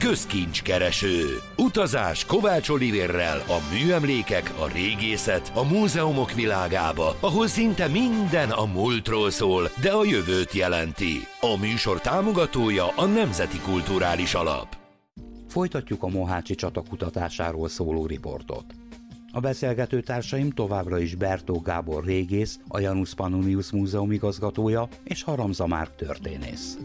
közkincskereső. Utazás Kovács Olivérrel a műemlékek, a régészet, a múzeumok világába, ahol szinte minden a múltról szól, de a jövőt jelenti. A műsor támogatója a Nemzeti Kulturális Alap. Folytatjuk a mohácsi csata kutatásáról szóló riportot. A beszélgető társaim továbbra is Bertó Gábor régész, a Janus Pannonius Múzeum igazgatója és Haramza Márk történész.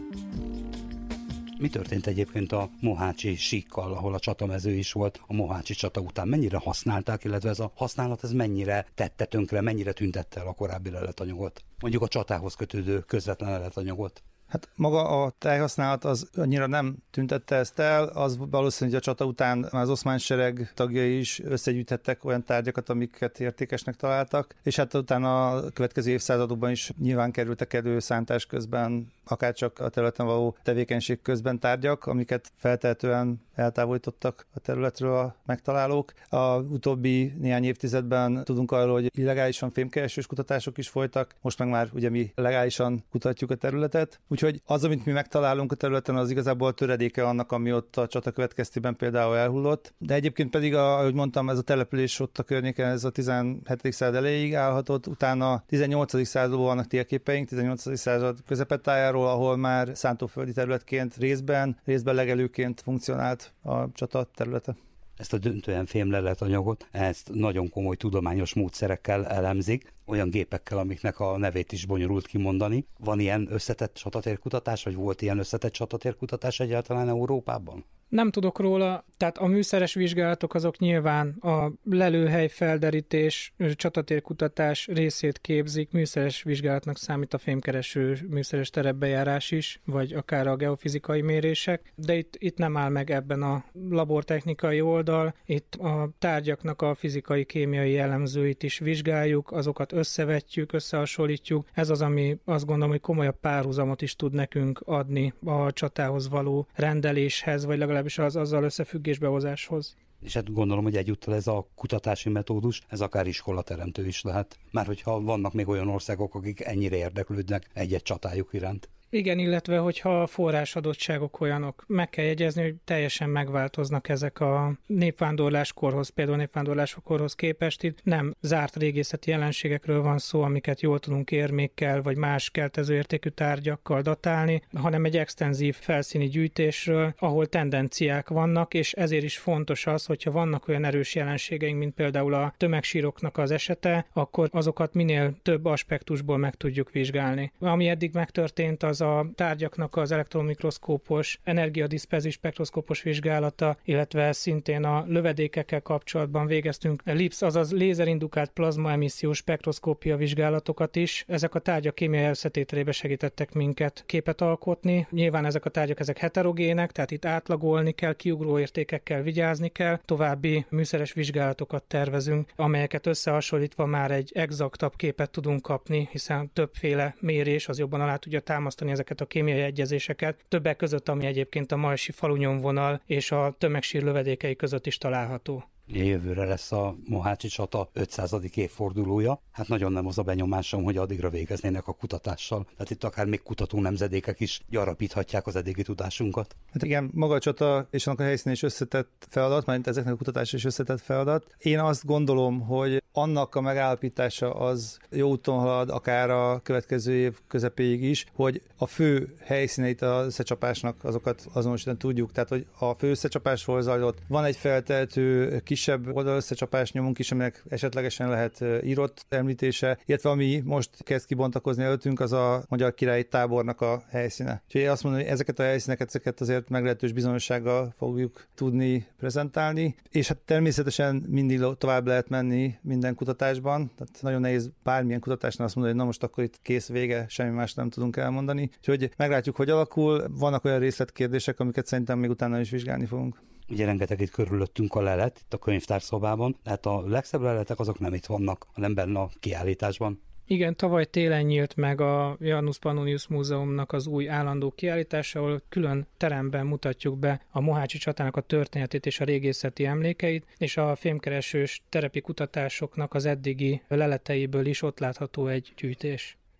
Mi történt egyébként a mohácsi síkkal, ahol a csatamező is volt a mohácsi csata után? Mennyire használták, illetve ez a használat ez mennyire tette tönkre, mennyire tüntette el a korábbi leletanyagot? Mondjuk a csatához kötődő közvetlen leletanyagot. Hát maga a tájhasználat az annyira nem tüntette ezt el, az valószínű, hogy a csata után már az oszmán sereg tagjai is összegyűjthettek olyan tárgyakat, amiket értékesnek találtak, és hát utána a következő évszázadokban is nyilván kerültek elő szántás közben, akárcsak a területen való tevékenység közben tárgyak, amiket feltehetően eltávolítottak a területről a megtalálók. A utóbbi néhány évtizedben tudunk arról, hogy illegálisan fémkeresős kutatások is folytak, most meg már ugye mi legálisan kutatjuk a területet. Úgyhogy az, amit mi megtalálunk a területen, az igazából töredéke annak, ami ott a csata következtében például elhullott. De egyébként pedig, ahogy mondtam, ez a település ott a környéken, ez a 17. század elejéig állhatott, utána 18. században vannak térképeink, 18. század közepetájáról, ahol már szántóföldi területként részben legelőként funkcionált a csata területe. Ezt a döntően fémleletanyagot, ezt nagyon komoly tudományos módszerekkel elemzik, olyan gépekkel, amiknek a nevét is bonyolult kimondani. Van ilyen összetett csatatérkutatás, vagy volt ilyen összetett csatatérkutatás egyáltalán Európában? Nem tudok róla, tehát a műszeres vizsgálatok azok nyilván a lelőhely felderítés, csatatérkutatás részét képzik, műszeres vizsgálatnak számít a fémkereső műszeres terepbejárás is, vagy akár a geofizikai mérések, de itt nem áll meg ebben a labortechnikai oldal, itt a tárgyaknak a fizikai, kémiai jellemzőit is vizsgáljuk, azokat összevetjük, összehasonlítjuk. Ez az, ami azt gondolom, hogy komolyabb párhuzamot is tud nekünk adni a csatához való rendeléshez, vagy legalábbis az azzal összefüggésbe hozáshoz. És hát gondolom, hogy egyúttal ez a kutatási metódus, ez akár iskolateremtő is lehet. Már hogyha vannak még olyan országok, akik ennyire érdeklődnek egy-egy csatájuk iránt. Igen, illetve hogyha a forrásadottságok olyanok, meg kell jegyezni, hogy teljesen megváltoznak ezek a népvándorláskorhoz, például népvándorláskorhoz képest. Itt nem zárt régészeti jelenségekről van szó, amiket jól tudunk érmékkel vagy más keltező értékű tárgyakkal datálni, hanem egy extenzív felszíni gyűjtésről, ahol tendenciák vannak, és ezért is fontos az, hogyha vannak olyan erős jelenségeink, mint például a tömegsíroknak az esete, akkor azokat minél több aspektusból meg tudjuk vizsgálni. Ami eddig megtörtént, az a tárgyaknak az elektronmikroszkópos, energiadiszperzív spektroszkópos vizsgálata, illetve szintén a lövedékekkel kapcsolatban végeztünk LIPS, azaz lézerindukált plazmaemissziós spektroszkópia vizsgálatokat is. Ezek a tárgyak kémiai összetételébe segítettek minket képet alkotni. Nyilván ezek a tárgyak ezek heterogének, tehát itt átlagolni kell, kiugró értékekkel vigyázni kell. További műszeres vizsgálatokat tervezünk, amelyeket összehasonlítva már egy exaktabb képet tudunk kapni, hiszen többféle mérés az jobban alá tudja támasztani ezeket a kémiai egyezéseket, többek között, ami egyébként a majsi falunyomvonal és a tömegsír lövedékei között is található. Jövőre lesz a mohácsi csata 500. évfordulója. Hát nagyon nem az a benyomásom, hogy addigra végeznének a kutatással. Tehát itt akár még kutató nemzedékek is gyarapíthatják az eddigi tudásunkat. Hát igen, maga a csata és annak a helyszínen is összetett feladat, mert ezeknek a kutatás is összetett feladat. Én azt gondolom, hogy annak a megállapítása az jó úton halad, akár a következő év közepéig is, hogy a fő helyszíneit az összecsapásnak azokat azonosítani tudjuk. Tehát, hogy a fő összecsapásról zajlott, van egy feltehető kisebb oldalösszecsapás nyomunk is, aminek esetlegesen lehet írott említése, illetve ami most kezd kibontakozni előttünk, az a magyar királyi tábornak a helyszíne. Úgyhogy én azt mondom, hogy ezeket a helyszíneket, ezeket azért meglehetős bizonyossággal fogjuk tudni prezentálni, és hát természetesen mindig tovább lehet menni minden kutatásban, tehát nagyon nehéz bármilyen kutatásnál azt mondani, hogy na most akkor itt kész, vége, semmi más nem tudunk elmondani. Úgyhogy meglátjuk, hogy alakul, vannak olyan részletkérdések, amiket szerintem még utána is vizsgálni fogunk. Ugye rengeteg itt körülöttünk a lelet, itt a könyvtárszobában, tehát a legszebb leletek azok nem itt vannak, hanem benne a kiállításban. Igen, tavaly télen nyílt meg a Janus Pannonius Múzeumnak az új állandó kiállítása, ahol külön teremben mutatjuk be a mohácsi csatának a történetét és a régészeti emlékeit, és a fémkeresős terepi kutatásoknak az eddigi leleteiből is ott látható egy gyűjtés.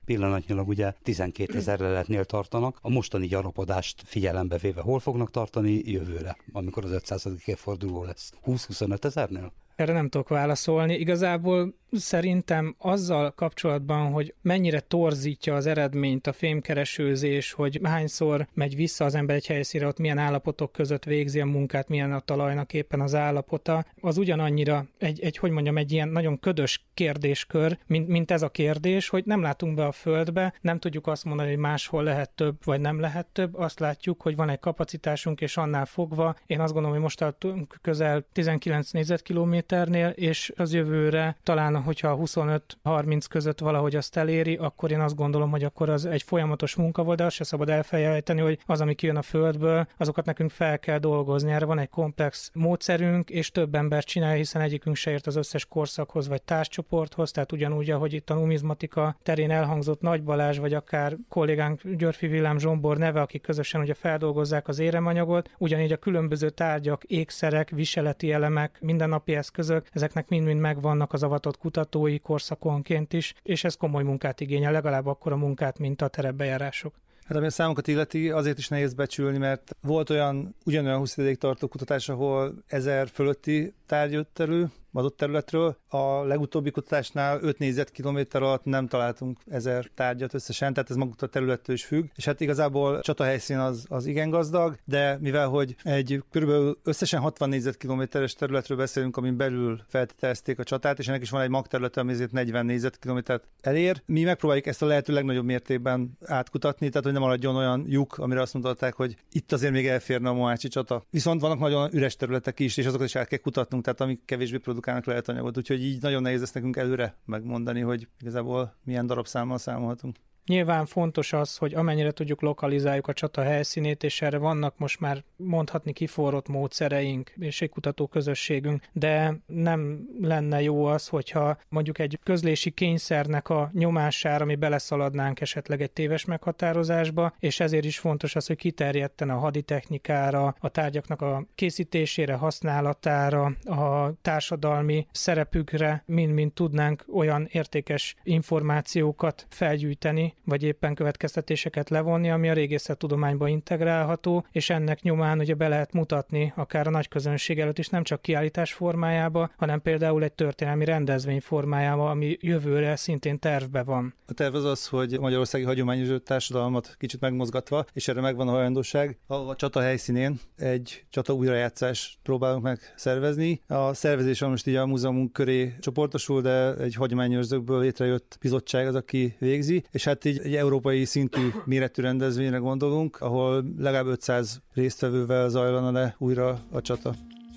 Pillanatnyilag ugye 12 000 leletnél tartanak, a mostani gyarapodást figyelembe véve hol fognak tartani jövőre, amikor az 500. évforduló lesz? 20-25 000-nél? Erre nem tudok válaszolni. Igazából szerintem azzal kapcsolatban, hogy mennyire torzítja az eredményt a fémkeresőzés, hogy hányszor megy vissza az ember egy helyszínre, ott milyen állapotok között végzi a munkát, milyen a talajnak éppen az állapota, az ugyanannyira egy ilyen nagyon ködös kérdéskör, mint ez a kérdés, hogy nem látunk be a földbe, nem tudjuk azt mondani, hogy máshol lehet több, vagy nem lehet több, azt látjuk, hogy van egy kapacitásunk, és annál fogva, én azt gondolom, hogy most tartunk közel 19 négyzetkilométernél, és az jövőre talán hogyha 25-30 között valahogy azt eléri, akkor én azt gondolom, hogy akkor az egy folyamatos munka volt, de azt se szabad elfelejteni, hogy az, ami kijön a földből, azokat nekünk fel kell dolgozni. Erre van egy komplex módszerünk, és több ember csinálja, hiszen egyikünk se ért az összes korszakhoz vagy társcsoporthoz, tehát ugyanúgy, ahogy itt a numizmatika terén elhangzott Nagy Balázs, vagy akár kollégánk Györfi Villám Zsombor neve, akik közösen ugye feldolgozzák az éremanyagot, ugyanígy a különböző tárgyak, ékszerek, viseleti elemek, mindennapi eszközök, ezeknek mind-mind megvannak az avatott kutatói korszakonként is, és ez komoly munkát igényel, legalább akkora munkát, mint a terepbejárások. Hát ami a számokat illeti, azért is nehéz becsülni, mert volt ugyanolyan 20 évig tartó kutatás, ahol 1000 fölötti tárgy jött elő, adott területről. A legutóbbi kutatásnál 5 négyzetkilométer alatt nem találtunk 1000 tárgyat összesen, tehát ez maguktól a területtől is függ. És hát igazából a csatahelyszín az igen gazdag, de mivel hogy egy körülbelül összesen 60 négyzetkilométeres területről beszélünk, amin belül feltételezték a csatát, és ennek is van egy magterülete, ami ezért 40 négyzetkilométert elér. Mi megpróbáljuk ezt a lehető legnagyobb mértékben átkutatni, tehát hogy nem maradjon olyan lyuk, amire azt mondták, hogy itt azért még elférne a mohácsi csata. Viszont vannak nagyon üres területek is, és azokat is el kell kutatnunk, tehát amik kevésbé produkálnak lehet anyagot, úgyhogy így nagyon nehéz ezt nekünk előre megmondani, hogy igazából milyen darabszámmal számolhatunk. Nyilván fontos az, hogy amennyire tudjuk lokalizáljuk a csata helyszínét, és erre vannak most már mondhatni kiforrott módszereink és egy kutatóközösségünk, de nem lenne jó az, hogyha mondjuk egy közlési kényszernek a nyomására mi beleszaladnánk esetleg egy téves meghatározásba, és ezért is fontos az, hogy kiterjedten a haditechnikára, a tárgyaknak a készítésére, használatára, a társadalmi szerepükre mind-mind tudnánk olyan értékes információkat felgyűjteni, vagy éppen következtetéseket levonni, ami a régészettudományba integrálható, és ennek nyomán ugye be lehet mutatni akár a nagy közönség előtt is, nem csak kiállítás formájába, hanem például egy történelmi rendezvény formájába, ami jövőre szintén tervbe van. A terv az, hogy a magyarországi hagyományos társadalmat kicsit megmozgatva, és erre megvan a hajlandóság, a csata helyszínén egy csata újrajátszást próbálunk meg szervezni. A szervezés most így a múzeumunk köré csoportosul, de egy hagyományőrzőkből létrejött bizottság az, aki végzi, és hát így egy európai szintű méretű rendezvényre gondolunk, ahol legalább 500 résztvevővel zajlana le újra a csata.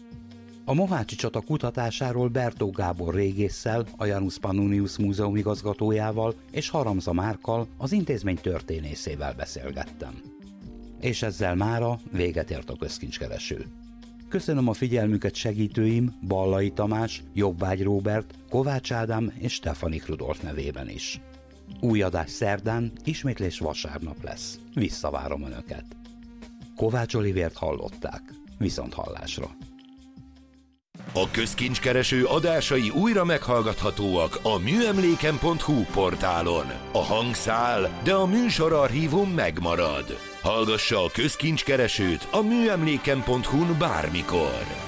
A mohácsi csata kutatásáról Bertó Gábor régésszel, a Janus Pannonius Múzeum igazgatójával és Haramza Márkkal, az intézmény történészével beszélgettem. És ezzel mára véget ért a közkincskereső. Köszönöm a figyelmüket segítőim Ballai Tamás, Jobbágy Róbert, Kovács Ádám és Stefanik Rudolf nevében is. Új adás szerdán, ismétlés vasárnap lesz. Visszavárom Önöket. Kovács Olivért hallották. Viszonthallásra. A közkincskereső adásai újra meghallgathatóak a műemléken.hu portálon. A hang száll, de a műsorarchívum megmarad. Hallgassa a közkincskeresőt a műemléken.hu-n bármikor.